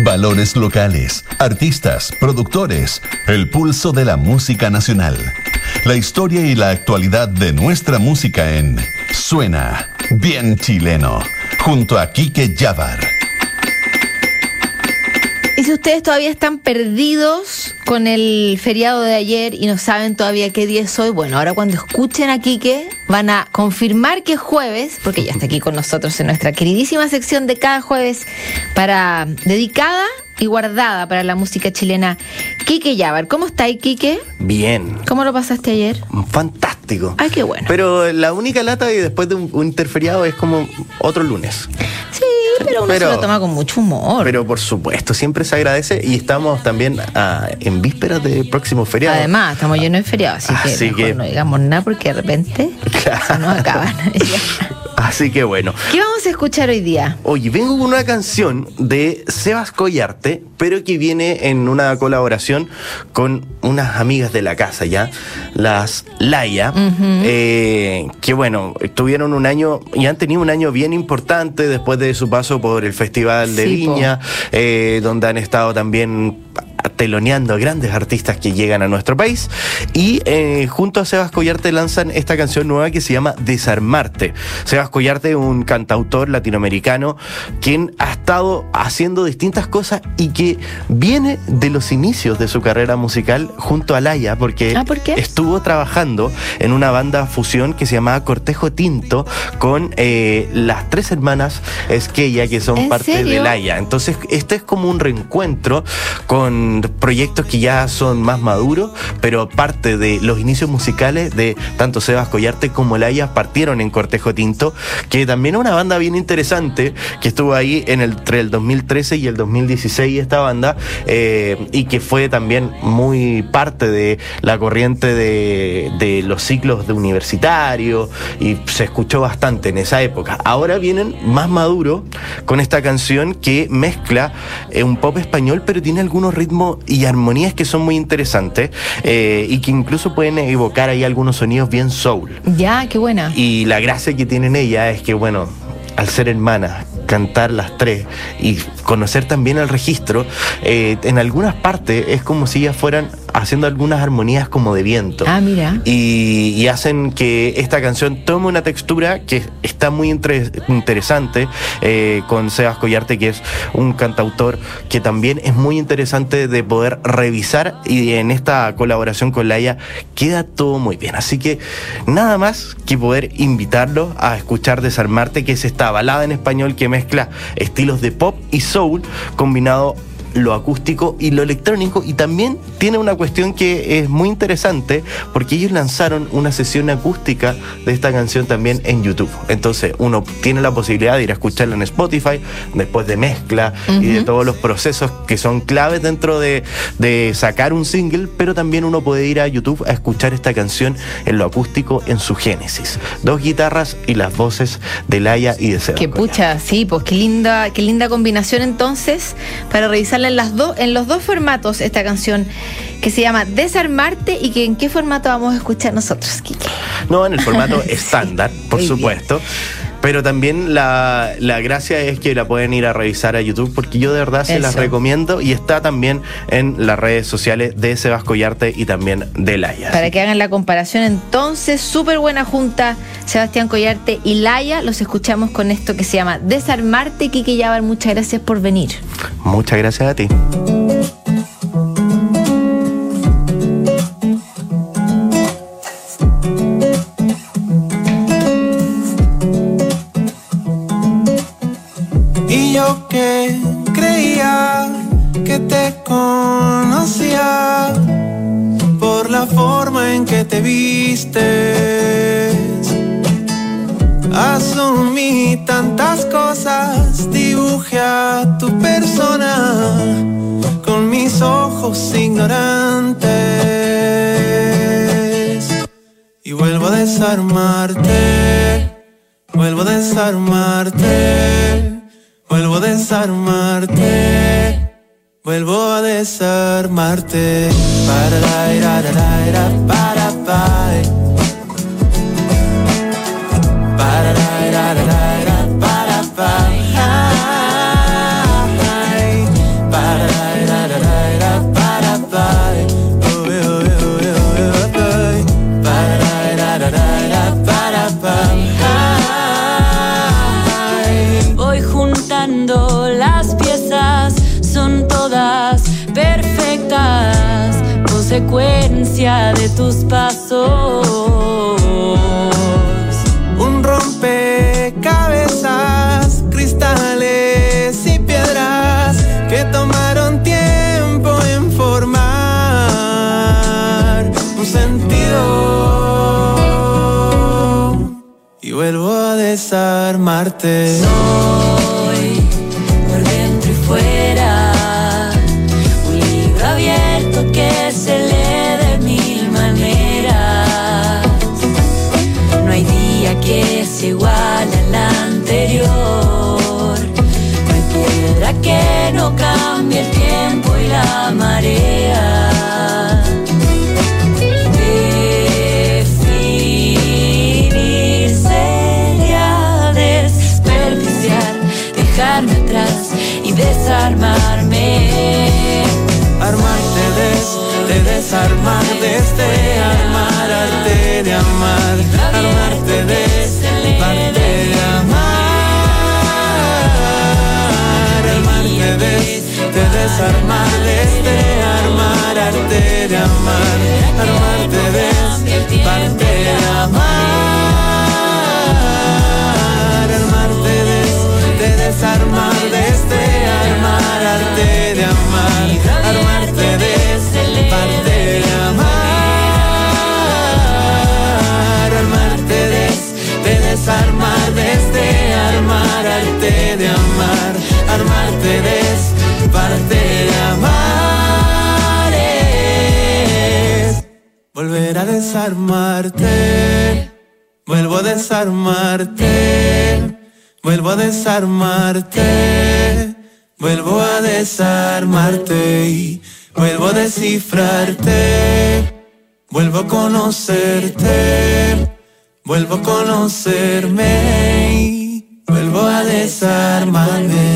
Valores locales, artistas, productores, el pulso de la música nacional. La historia y la actualidad de nuestra música en Suena Bien Chileno, junto a Quique Yávar. Y si ustedes todavía están perdidos con el feriado de ayer y no saben todavía qué día es hoy, bueno, ahora cuando escuchen a Quique van a confirmar que es jueves, porque ya está aquí con nosotros en nuestra queridísima sección de cada jueves dedicada y guardada para la música chilena. Quique Yávar, ¿cómo estáis, Quique? Bien. ¿Cómo lo pasaste ayer? Fantástico. Ay, qué bueno. Pero la única lata y después de un interferiado es como otro lunes. Sí, pero uno se lo toma con mucho humor. Pero por supuesto, siempre se agradece y estamos también en vísperas del próximo feriado. Además, estamos llenos de feriados, así que no digamos nada porque de repente se nos acaban. Así que bueno. ¿Qué vamos a escuchar hoy día? Oye, vengo con una canción de Sebas Collarte, pero que viene en una colaboración con unas amigas de la casa ya, las Laya, que bueno, tuvieron un año y han tenido un año bien importante después de su paso por el Festival de Viña, donde han estado también teloneando a grandes artistas que llegan a nuestro país, y junto a Sebas Collarte lanzan esta canción nueva que se llama Desarmarte. Sebas Collarte, un cantautor latinoamericano quien ha estado haciendo distintas cosas y que viene de los inicios de su carrera musical junto a Laya, porque ¿por qué? Estuvo trabajando en una banda fusión que se llamaba Cortejo Tinto con las tres hermanas Esquella, que son parte de Laya. Entonces este es como un reencuentro con proyectos que ya son más maduros, pero parte de los inicios musicales de tanto Sebas Collarte como Laya partieron en Cortejo Tinto, que también es una banda bien interesante, que estuvo ahí entre el 2013 y el 2016 esta banda, y que fue también muy parte de la corriente de los ciclos de universitario, y se escuchó bastante en esa época. Ahora vienen más maduros con esta canción que mezcla un pop español, pero tiene algunos ritmos y armonías que son muy interesantes, y que incluso pueden evocar ahí algunos sonidos bien soul. Ya, qué buena. Y la gracia que tienen ellas es que, bueno, al ser hermanas, cantar las tres y conocer también el registro, en algunas partes es como si ellas fueran haciendo algunas armonías como de viento. Ah, mira. Y hacen que esta canción tome una textura que está muy interesante, con Sebas Collarte, que es un cantautor que también es muy interesante de poder revisar, y en esta colaboración con Laya queda todo muy bien. Así que nada más que poder invitarlos a escuchar Desarmarte, que es esta balada en español que mezcla estilos de pop y soul combinado lo acústico y lo electrónico, y también tiene una cuestión que es muy interesante porque ellos lanzaron una sesión acústica de esta canción también en YouTube. Entonces uno tiene la posibilidad de ir a escucharla en Spotify después de mezcla y de todos los procesos que son claves dentro de sacar un single, pero también uno puede ir a YouTube a escuchar esta canción en lo acústico en su génesis. 2 guitarras y las voces de Laya y de Sebas. Qué pucha, sí, pues qué linda combinación entonces para revisar en los dos formatos esta canción que se llama Desarmarte. ¿Y que en qué formato vamos a escuchar nosotros, Quique? No, en el formato estándar, por supuesto. Bien. Pero también la gracia es que la pueden ir a revisar a YouTube, porque yo de verdad se las recomiendo, y está también en las redes sociales de Sebas Collarte y también de Laya. Para que hagan la comparación entonces, súper buena junta Sebastián Collarte y Laya. Los escuchamos con esto que se llama Desarmarte. Quique Yávar, muchas gracias por venir. Muchas gracias a ti. Que creía que te conocía por la forma en que te vistes. Asumí tantas cosas, dibujé a tu persona con mis ojos ignorantes, y vuelvo a desarmarte, vuelvo a desarmarte. Vuelvo a desarmarte, vuelvo a desarmarte. Para la ira, para bye. Para la ira, para bye. Voy juntando las piezas, son todas perfectas, consecuencia de tus pasos. Un rompecabezas, cristales y piedras que tomaron tiempo en formar un sentido. Y vuelvo a desarmarte. Soy por dentro y fuera un libro abierto que se lee de mil maneras. No hay día que se iguale al anterior. No hay piedra que no cambie el tiempo y la marea. Definir sería desperdiciar, dejarme atrás y desarmarme. Armarte de desarmar, desde armar, arte de amar. Armarte de parte de amar. Armarte de desarmar, desde armar, arte de amar. Armarte de parte de amar. Armarte de desarmar, desde armar, arte de amar. Armarte de parte de amar. Armarte de desarmar, desde armar, arte de amar. Armarte de parte de amar es volver a desarmarte. Vuelvo a desarmarte. Vuelvo a desarmarte. Vuelvo a desarmarte y vuelvo a descifrarte. Vuelvo a conocerte. Vuelvo a conocerme y vuelvo a desarmarme.